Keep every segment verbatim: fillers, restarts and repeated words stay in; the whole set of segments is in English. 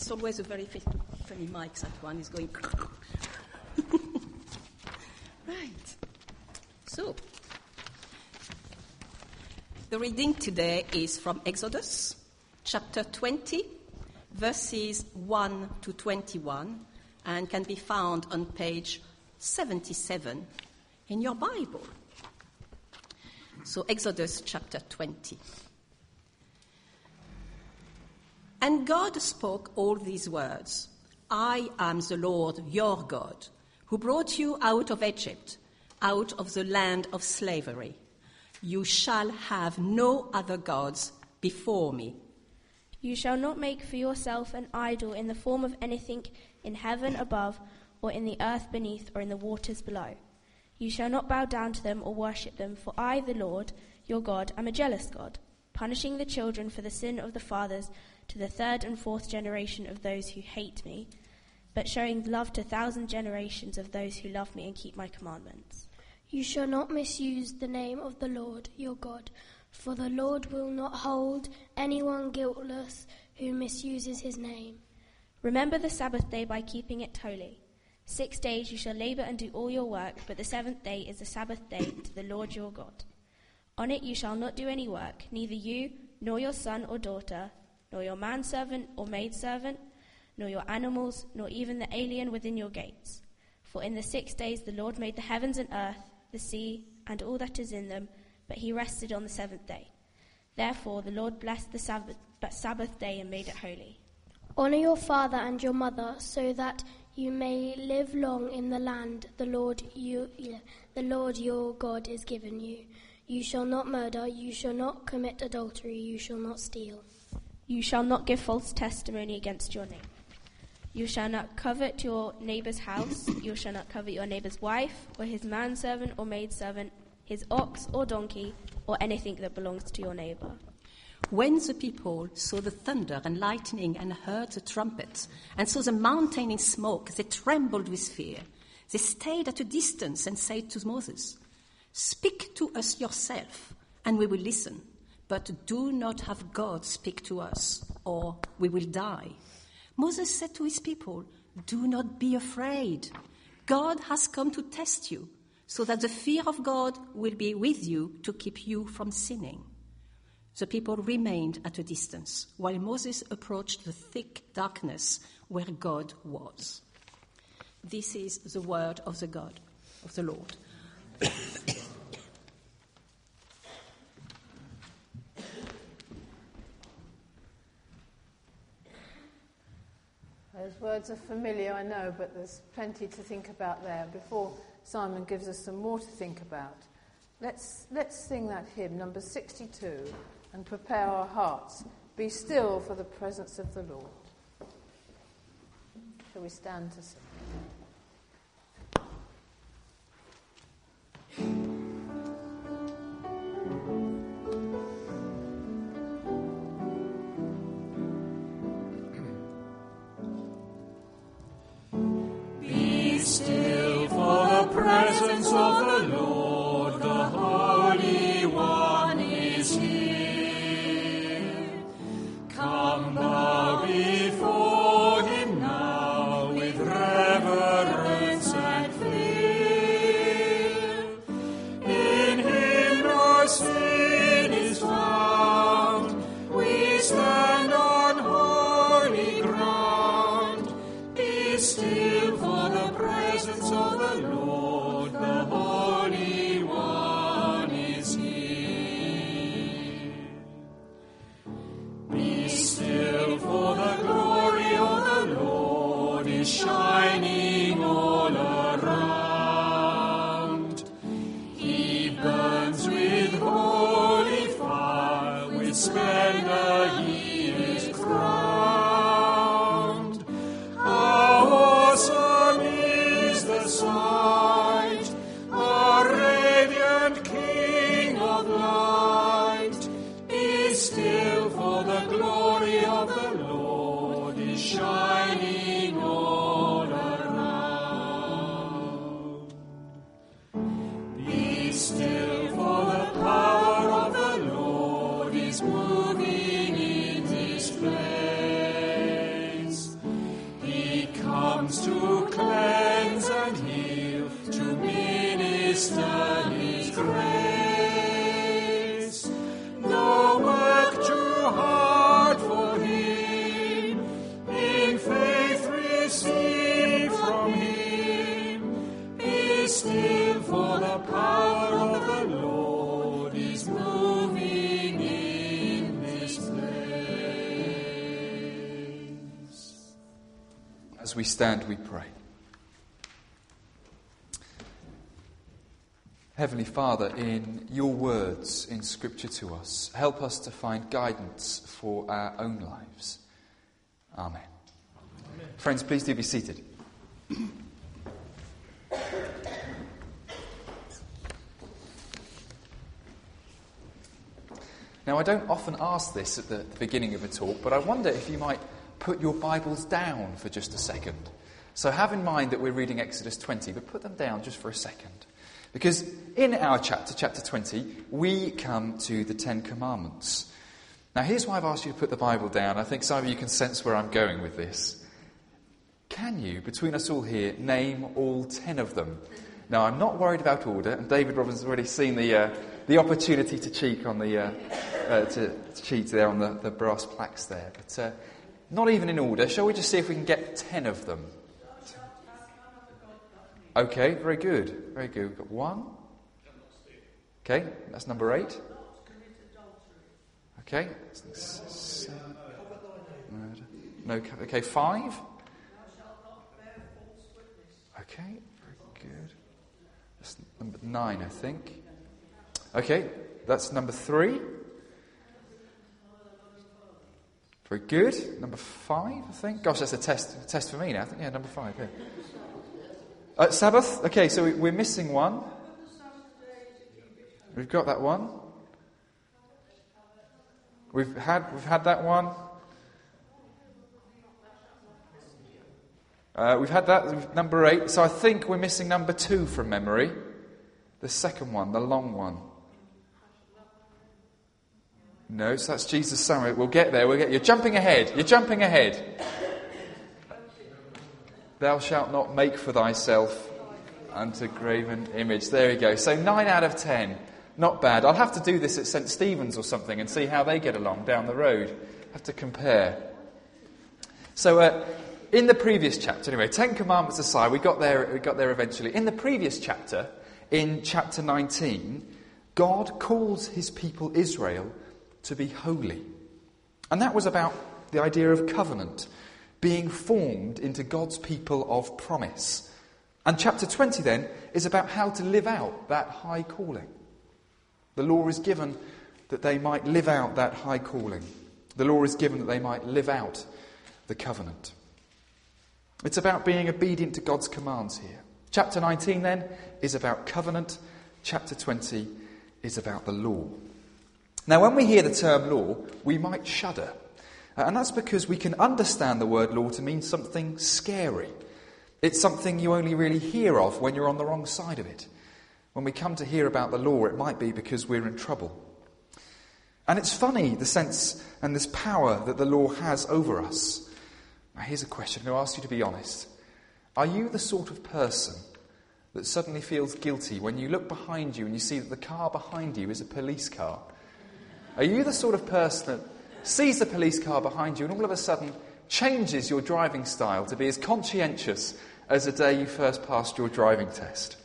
It's always a very funny mic, that one is going... Right. So, the reading today is from Exodus, chapter twenty, verses one to twenty-one, and can be found on page seventy-seven in your Bible. So, Exodus chapter twenty. And God spoke all these words, I am the Lord your God, who brought you out of Egypt, out of the land of slavery. You shall have no other gods before me. You shall not make for yourself an idol in the form of anything in heaven above, or in the earth beneath, or in the waters below. You shall not bow down to them or worship them, for I, the Lord, your God, am a jealous God, punishing the children for the sin of the fathers to the third and fourth generation of those who hate me, but showing love to thousand generations of those who love me and keep my commandments. You shall not misuse the name of the Lord your God, for the Lord will not hold anyone guiltless who misuses his name. Remember the Sabbath day by keeping it holy. Six days you shall labor and do all your work, but the seventh day is the Sabbath day to the Lord your God. On it you shall not do any work, neither you, nor your son or daughter, nor your manservant or maidservant, nor your animals, nor even the alien within your gates. For in the six days the Lord made the heavens and earth, the sea, and all that is in them, but he rested on the seventh day. Therefore the Lord blessed the Sabbath, Sabbath day and made it holy. Honor your father and your mother, so that you may live long in the land the Lord you, the Lord your God is given you. You shall not murder, you shall not commit adultery, you shall not steal. You shall not give false testimony against your neighbor. You shall not covet your neighbor's house. You shall not covet your neighbor's wife, or his manservant or maidservant, his ox or donkey, or anything that belongs to your neighbor. When the people saw the thunder and lightning and heard the trumpets and saw the mountain in smoke, they trembled with fear. They stayed at a distance and said to Moses, Speak to us yourself, and we will listen. But do not have God speak to us, or we will die. Moses said to his people, Do not be afraid. God has come to test you, so that the fear of God will be with you to keep you from sinning. The people remained at a distance, while Moses approached the thick darkness where God was. This is the word of the God, of the Lord. Those words are familiar, I know, but there's plenty to think about there. Before Simon gives us some more to think about, let's let's sing that hymn, number sixty-two, and prepare our hearts. Be still for the presence of the Lord. Shall we stand to sing? Still for the presence of the Lord, the Holy One is here. Come bow before him now with reverence and fear. In him no sin is found, we stand on holy ground. Be still for the presence of the Lord, the Holy One is here. Be still, for the glory of the Lord is shining all around. He burns with holy fire, with splendor he is crowned. How awesome is the sight, a radiant King of light. Be still, for the glory of the Lord is shining all around. Be still, for the power of the Lord is moving in this place. As we stand, we pray. Heavenly Father, in your words in Scripture to us, help us to find guidance for our own lives. Amen. Amen. Friends, please do be seated. Now, I don't often ask this at the beginning of a talk, but I wonder if you might put your Bibles down for just a second. So have in mind that we're reading Exodus twenty, but put them down just for a second. Because in our chapter, chapter twenty, we come to the Ten Commandments. Now, here's why I've asked you to put the Bible down. I think some of you can sense where I'm going with this. Can you, between us all here, name all ten of them? Now, I'm not worried about order, and David Robbins has already seen the uh, the opportunity to cheat on the uh, uh, to, to cheat there on the, the brass plaques there. But uh, not even in order. Shall we just see if we can get ten of them? Okay, very good, very good. We've got one. Okay, that's number eight. Okay, seven. No, okay, five. Okay, very good. That's number nine, I think. Okay, that's number three. Very good. Number five, I think. Gosh, that's a test a test for me now. I think, yeah, number five, yeah. Uh, Sabbath. Okay, so we're missing one. We've got that one. We've had we've had that one. Uh, we've had that, number eight. So I think we're missing number two from memory. The second one, the long one. No, so that's Jesus' summary. We'll get there. We'll get. You're jumping ahead. You're jumping ahead. Thou shalt not make for thyself unto graven image. There we go. So nine out of ten. Not bad. I'll have to do this at Saint Stephen's or something and see how they get along down the road. Have to compare. So uh, in the previous chapter, anyway, Ten Commandments aside, we got there. We got there eventually. In the previous chapter, in chapter nineteen, God calls his people Israel to be holy, and that was about the idea of covenant, being formed into God's people of promise. And chapter twenty then is about how to live out that high calling. The law is given that they might live out that high calling. The law is given that they might live out the covenant. It's about being obedient to God's commands here. Chapter nineteen then is about covenant. Chapter twenty is about the law. Now, when we hear the term law, we might shudder. And that's because we can understand the word law to mean something scary. It's something you only really hear of when you're on the wrong side of it. When we come to hear about the law, it might be because we're in trouble. And it's funny, the sense and this power that the law has over us. Now, here's a question. I'm going to ask you to be honest. Are you the sort of person that suddenly feels guilty when you look behind you and you see that the car behind you is a police car? Are you the sort of person that sees the police car behind you and all of a sudden changes your driving style to be as conscientious as the day you first passed your driving test?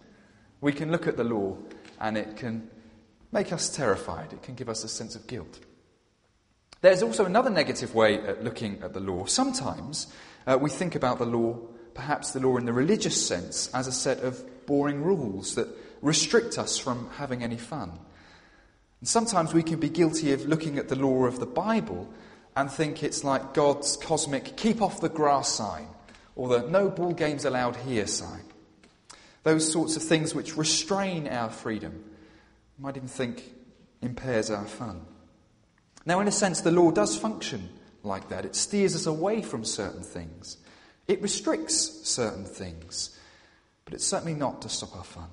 We can look at the law and it can make us terrified. It can give us a sense of guilt. There's also another negative way at looking at the law. Sometimes uh, we think about the law, perhaps the law in the religious sense, as a set of boring rules that restrict us from having any fun. And sometimes we can be guilty of looking at the law of the Bible and think it's like God's cosmic keep off the grass sign or the no ball games allowed here sign. Those sorts of things which restrain our freedom, you might even think impairs our fun. Now, in a sense, the law does function like that. It steers us away from certain things. It restricts certain things. But it's certainly not to stop our fun.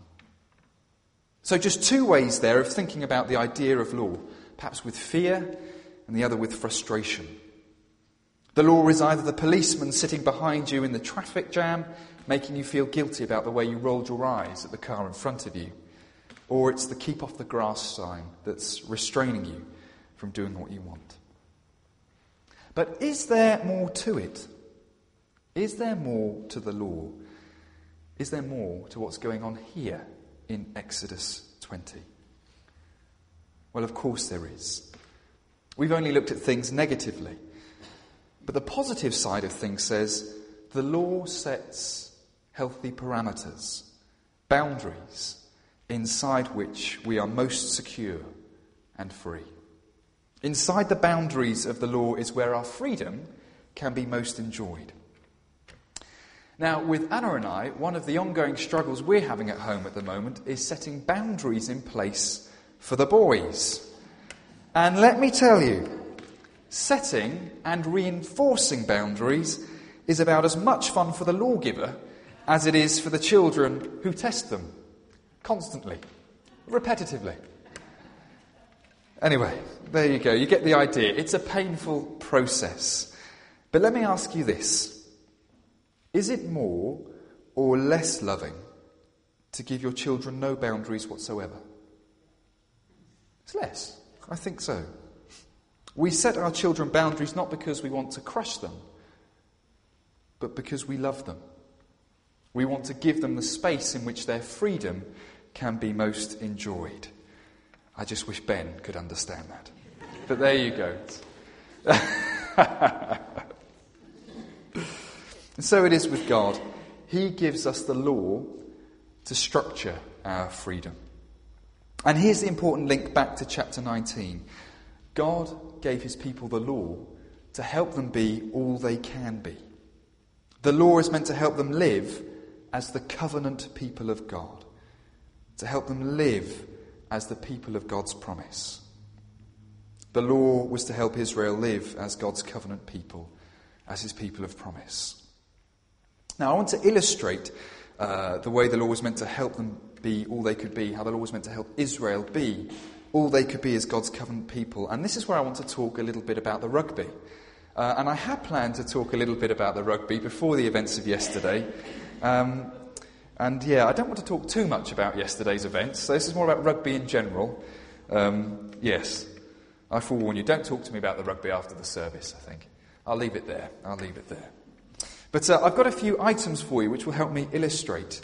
So just two ways there of thinking about the idea of law, perhaps with fear and the other with frustration. The law is either the policeman sitting behind you in the traffic jam, making you feel guilty about the way you rolled your eyes at the car in front of you, or it's the keep off the grass sign that's restraining you from doing what you want. But is there more to it? Is there more to the law? Is there more to what's going on here in Exodus twenty? Well, of course there is. We've only looked at things negatively. But the positive side of things says the law sets healthy parameters, boundaries, inside which we are most secure and free. Inside the boundaries of the law is where our freedom can be most enjoyed. Now, with Anna and I, one of the ongoing struggles we're having at home at the moment is setting boundaries in place for the boys. And let me tell you, setting and reinforcing boundaries is about as much fun for the lawgiver as it is for the children who test them. Constantly. Repetitively. Anyway, there you go. You get the idea. It's a painful process. But let me ask you this. Is it more or less loving to give your children no boundaries whatsoever? It's less. I think so. We set our children boundaries not because we want to crush them, but because we love them. We want to give them the space in which their freedom can be most enjoyed. I just wish Ben could understand that. But there you go. And so it is with God. He gives us the law to structure our freedom. And here's the important link back to chapter nineteen. God gave his people the law to help them be all they can be. The law is meant to help them live as the covenant people of God, to help them live as the people of God's promise. The law was to help Israel live as God's covenant people, as his people of promise. Now, I want to illustrate uh, the way the law was meant to help them be all they could be, how the law was meant to help Israel be all they could be as God's covenant people. And this is where I want to talk a little bit about the rugby. Uh, and I had planned to talk a little bit about the rugby before the events of yesterday. Um, and yeah, I don't want to talk too much about yesterday's events. So this is more about rugby in general. Um, yes, I forewarn you, don't talk to me about the rugby after the service, I think. I'll leave it there. I'll leave it there. But uh, I've got a few items for you which will help me illustrate.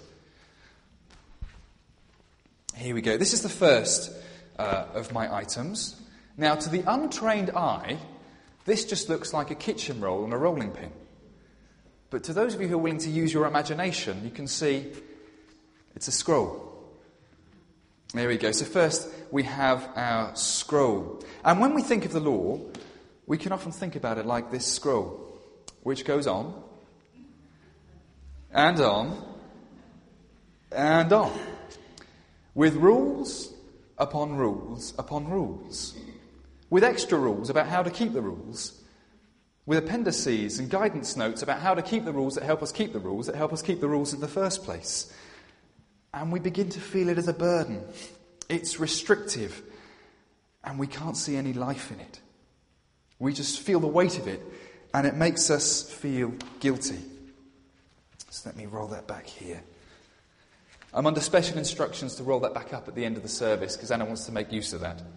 Here we go. This is the first uh, of my items. Now, to the untrained eye, this just looks like a kitchen roll on a rolling pin. But to those of you who are willing to use your imagination, you can see it's a scroll. There we go. So first we have our scroll. And when we think of the law, we can often think about it like this scroll, which goes on, and on, and on, with rules upon rules upon rules, with extra rules about how to keep the rules, with appendices and guidance notes about how to keep the rules that help us keep the rules that help us keep the rules in the first place. And we begin to feel it as a burden. It's restrictive, and we can't see any life in it. We just feel the weight of it, and it makes us feel guilty. So let me roll that back here. I'm under special instructions to roll that back up at the end of the service, because Anna wants to make use of that.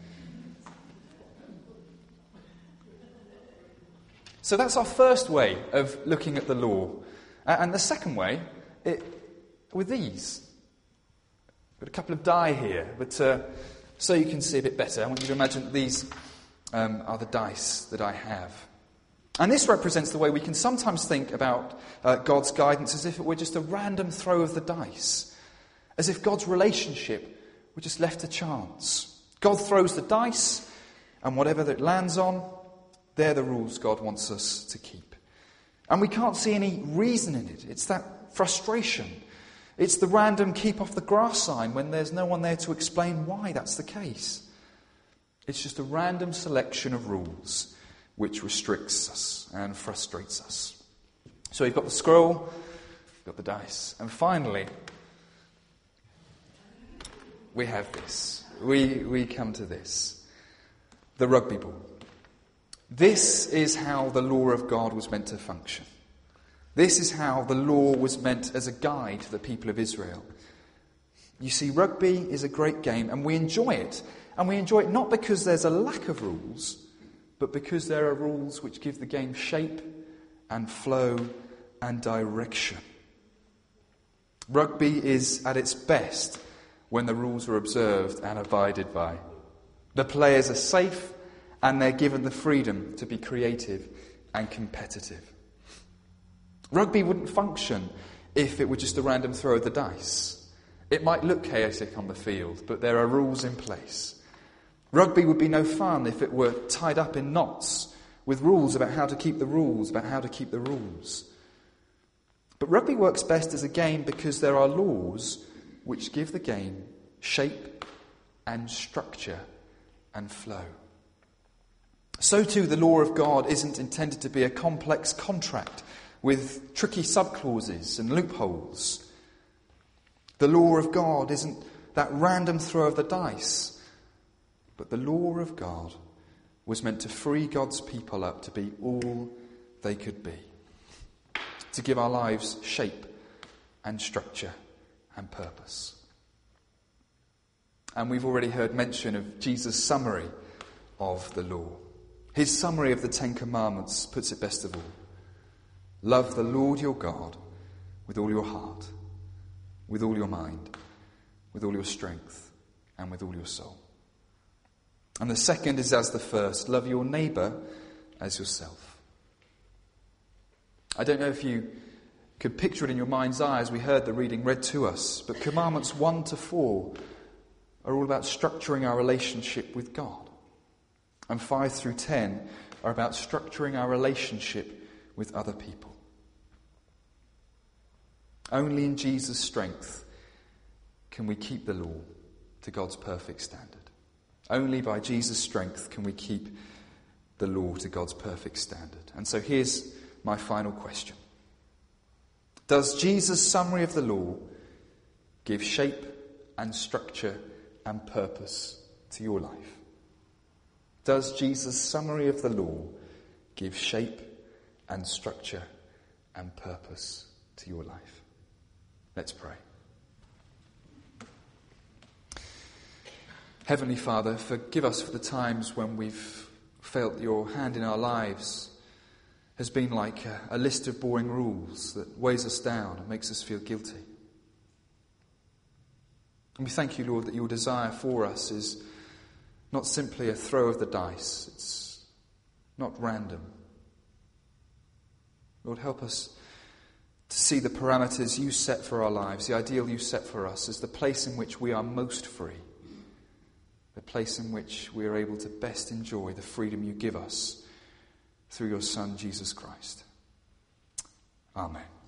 So that's our first way of looking at the law. Uh, and the second way, it, with these. Got a couple of die here, but uh, so you can see a bit better, I want you to imagine that these um, are the dice that I have. And this represents the way we can sometimes think about uh, God's guidance as if it were just a random throw of the dice. As if God's relationship were just left to chance. God throws the dice, and whatever that lands on, they're the rules God wants us to keep. And we can't see any reason in it. It's that frustration. It's the random keep off the grass sign when there's no one there to explain why that's the case. It's just a random selection of rules which restricts us and frustrates us. So you've got the scroll, you've got the dice, and finally, we have this. We, we come to this. The rugby ball. This is how the law of God was meant to function. This is how the law was meant as a guide to the people of Israel. You see, rugby is a great game, and we enjoy it. And we enjoy it not because there's a lack of rules, but because there are rules which give the game shape and flow and direction. Rugby is at its best when the rules are observed and abided by. The players are safe, and they're given the freedom to be creative and competitive. Rugby wouldn't function if it were just a random throw of the dice. It might look chaotic on the field, but there are rules in place. Rugby would be no fun if it were tied up in knots with rules about how to keep the rules, about how to keep the rules. But rugby works best as a game because there are laws which give the game shape and structure and flow. So too, the law of God isn't intended to be a complex contract with tricky subclauses and loopholes. The law of God isn't that random throw of the dice, but the law of God was meant to free God's people up to be all they could be, to give our lives shape and structure and purpose. And we've already heard mention of Jesus' summary of the law. His summary of the Ten Commandments puts it best of all. Love the Lord your God with all your heart, with all your mind, with all your strength, and with all your soul. And the second is as the first, love your neighbour as yourself. I don't know if you could picture it in your mind's eye as we heard the reading read to us, but commandments one to four are all about structuring our relationship with God. And five through ten are about structuring our relationship with other people. Only in Jesus' strength can we keep the law to God's perfect standard. Only by Jesus' strength can we keep the law to God's perfect standard. And so here's my final question. Does Jesus' summary of the law give shape and structure and purpose to your life? Does Jesus' summary of the law give shape and structure and purpose to your life? Let's pray. Heavenly Father, forgive us for the times when we've felt your hand in our lives has been like a, a list of boring rules that weighs us down and makes us feel guilty. And we thank you, Lord, that your desire for us is not simply a throw of the dice. It's not random. Lord, help us to see the parameters you set for our lives, the ideal you set for us, as the place in which we are most free, the place in which we are able to best enjoy the freedom you give us through your Son, Jesus Christ. Amen.